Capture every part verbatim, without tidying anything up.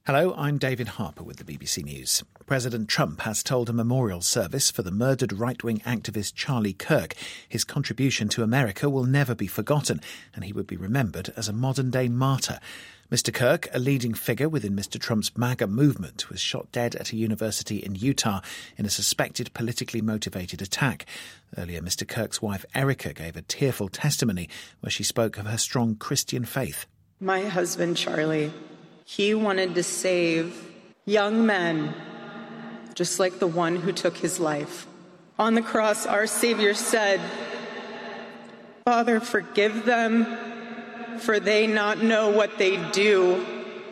Hello, I'm David Harper with the B B C News. President Trump has told a memorial service for the murdered right-wing activist Charlie Kirk his contribution to America will never be forgotten, and he would be remembered as a modern-day martyr. Mister Kirk, a leading figure within Mister Trump's MAGA movement, was shot dead at a university in Utah in a suspected politically motivated attack. Earlier, Mister Kirk's wife Erica gave a tearful testimony where she spoke of her strong Christian faith. My husband, Charlie, he wanted to save young men, just like the one who took his life. On the cross, our Savior said, "Father, forgive them, for they not know what they do."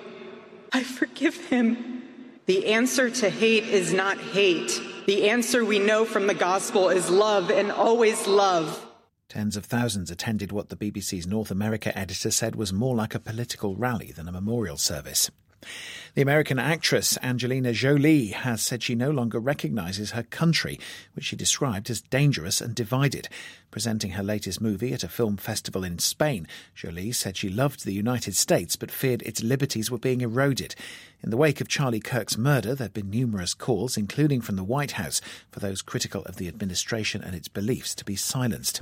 I forgive him. The answer to hate is not hate. The answer we know from the gospel is love, and always love. Tens of thousands attended what the B B C's North America editor said was more like a political rally than a memorial service. The American actress Angelina Jolie has said she no longer recognises her country, which she described as dangerous and divided. Presenting her latest movie at a film festival in Spain, Jolie said she loved the United States but feared its liberties were being eroded. In the wake of Charlie Kirk's murder, there have been numerous calls, including from the White House, for those critical of the administration and its beliefs to be silenced.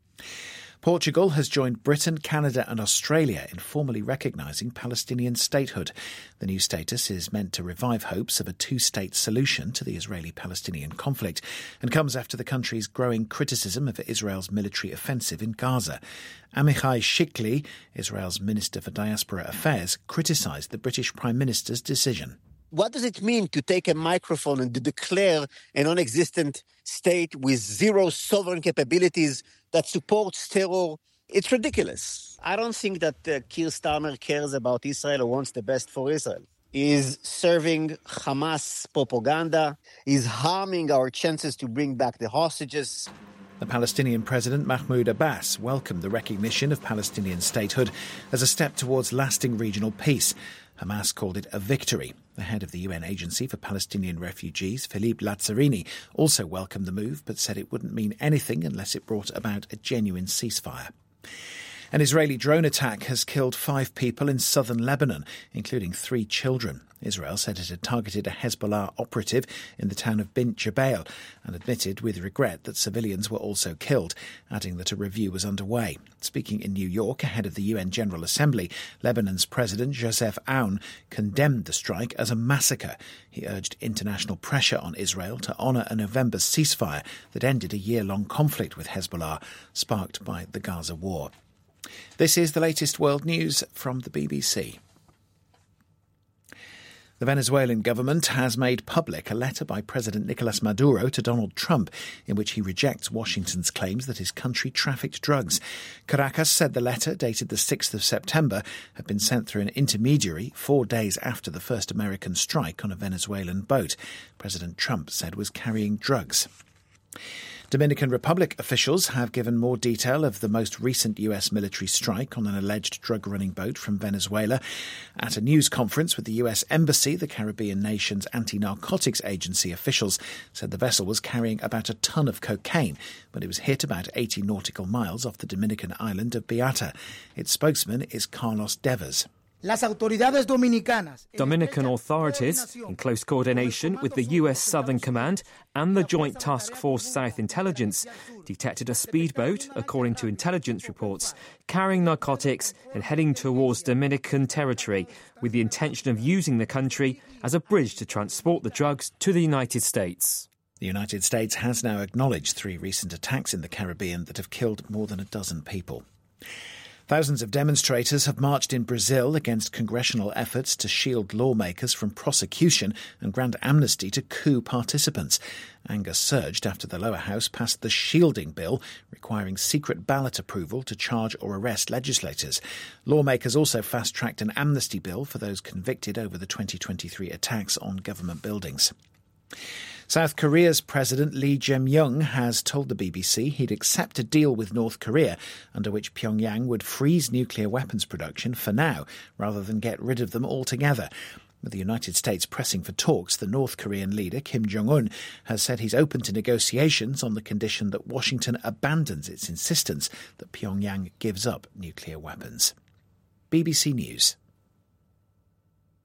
Portugal has joined Britain, Canada and Australia in formally recognising Palestinian statehood. The new status is meant to revive hopes of a two-state solution to the Israeli-Palestinian conflict and comes after the country's growing criticism of Israel's military offensive in Gaza. Amichai Shikli, Israel's Minister for Diaspora Affairs, criticised the British Prime Minister's decision. What does it mean to take a microphone and to declare a non-existent state with zero sovereign capabilities that supports terror? It's ridiculous. I don't think that uh, Keir Starmer cares about Israel or wants the best for Israel. He's serving Hamas propaganda. He's harming our chances to bring back the hostages. The Palestinian President Mahmoud Abbas welcomed the recognition of Palestinian statehood as a step towards lasting regional peace. Hamas called it a victory. The head of the U N Agency for Palestinian Refugees, Philippe Lazzarini, also welcomed the move but said it wouldn't mean anything unless it brought about a genuine ceasefire. An Israeli drone attack has killed five people in southern Lebanon, including three children. Israel said it had targeted a Hezbollah operative in the town of Bint Jbeil and admitted with regret that civilians were also killed, adding that a review was underway. Speaking in New York ahead of the U N General Assembly, Lebanon's President Joseph Aoun condemned the strike as a massacre. He urged international pressure on Israel to honour a November ceasefire that ended a year-long conflict with Hezbollah, sparked by the Gaza war. This is the latest world news from the B B C. The Venezuelan government has made public a letter by President Nicolas Maduro to Donald Trump in which he rejects Washington's claims that his country trafficked drugs. Caracas said the letter, dated the sixth of September, had been sent through an intermediary four days after the first American strike on a Venezuelan boat President Trump said was carrying drugs. Dominican Republic officials have given more detail of the most recent U S military strike on an alleged drug-running boat from Venezuela. At a news conference with the U S Embassy, the Caribbean nation's anti-narcotics agency officials said the vessel was carrying about a ton of cocaine when it was hit about eighty nautical miles off the Dominican island of Beata. Its spokesman is Carlos Devers. Dominican authorities, in close coordination with the U S Southern Command and the Joint Task Force South Intelligence, detected a speedboat, according to intelligence reports, carrying narcotics and heading towards Dominican territory with the intention of using the country as a bridge to transport the drugs to the United States. The United States has now acknowledged three recent attacks in the Caribbean that have killed more than a dozen people. Thousands of demonstrators have marched in Brazil against congressional efforts to shield lawmakers from prosecution and grant amnesty to coup participants. Anger surged after the lower house passed the shielding bill, requiring secret ballot approval to charge or arrest legislators. Lawmakers also fast-tracked an amnesty bill for those convicted over the twenty twenty-three attacks on government buildings. South Korea's President Lee Jae-myung has told the B B C he'd accept a deal with North Korea under which Pyongyang would freeze nuclear weapons production for now, rather than get rid of them altogether. With the United States pressing for talks, the North Korean leader, Kim Jong-un, has said he's open to negotiations on the condition that Washington abandons its insistence that Pyongyang gives up nuclear weapons. B B C News.